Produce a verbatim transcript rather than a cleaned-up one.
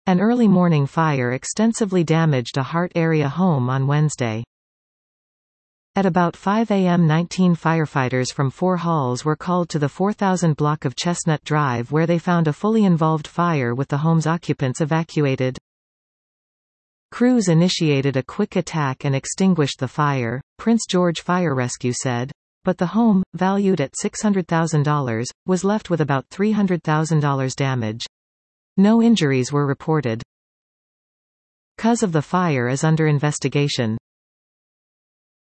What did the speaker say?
An early morning fire extensively damaged a Hart area home on Wednesday. At about five A M nineteen firefighters from four halls were called to the four thousand block of Chestnut Drive where they found a fully involved fire with the home's occupants evacuated. Crews initiated a quick attack and extinguished the fire, Prince George Fire Rescue said. But the home, valued at six hundred thousand dollars, was left with about three hundred thousand dollars damage. No injuries were reported. Cause of the fire is under investigation.